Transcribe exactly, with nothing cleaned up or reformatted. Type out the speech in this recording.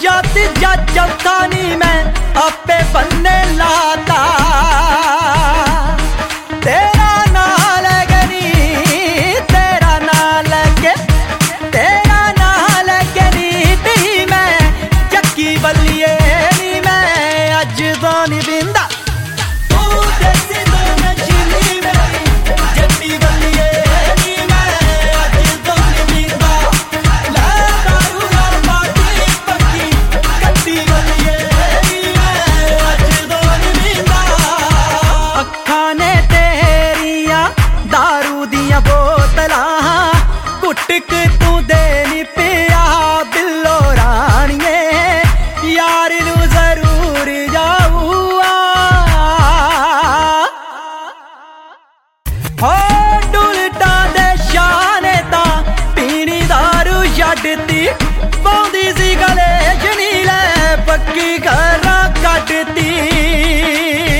ਦੂਜਾ ਤੀਜਾ ਚੌਥਾ ਨੀ ਮੈਂ ਆਪੇ ਬੰਨੇ ਲਾਤਾ। ਤੇਰਾ ਨਾਂ ਲੈ ਕੇ ਨੀ ਤੇਰਾ ਨਾਂ ਲੈ ਕੇ ਤੇਰਾ ਨਾਂ ਲੈ ਕੇ ਨੀ ਤੀ ਮੈਂ ਚੱਕੀ ਬੱਲੀਏ ਨੀ ਮੈਂ ਅੱਜ ਤੋਂ ਨੀ ਬਿੰਦਾ। ਤੂੰ ਦੇਸੀ ਤੋਂ ਨਸ਼ੀਲੀ ਮੇਰੀ ਜੱਟੀ ਬੱਲੀਏ ਨੀ ਮੈਂ ਅੱਜ ਤੋਂ ਨੀ ਬਿੰਦਾ। ਲੈ ਦਾਰੂ ਨਾਲ ਪਾਟੀ ਪੱਕੀ ਕੱਟੀ ਬੱਲੀਏ ਨੀ ਮੈਂ ਅੱਜ ਤੋਂ ਨੀ ਬਿੰਦਾ। ਅੱਖਾਂ ਨੇ ਤੇਰੀਆਂ ਦਾਰੂ ਦੀਆਂ ਬੋਤਲਾਂ ਘੁੱਟਕ ਤੂੰ ਦੇ ਨੀ ਪਿਆ ਬਿੱਲੋ ਰਾਣੀਏ ਯਾਰ ਨੂੰ ਜ਼ਰੂਰ ਜਾਊਆ। ਹੋ ਡੁਲਟਾ ਦੇ ਸ਼ਾਨੇ ਤਾਂ ਪੀਣੀ ਦਾਰੂ ਛੱਡਤੀ ਪਾਉਂਦੀ ਸੀ ਗਲੇ ਚ ਨੀ ਲੈ ਪੱਕੀ ਘਰਾਂ ਕੱਢਤੀ।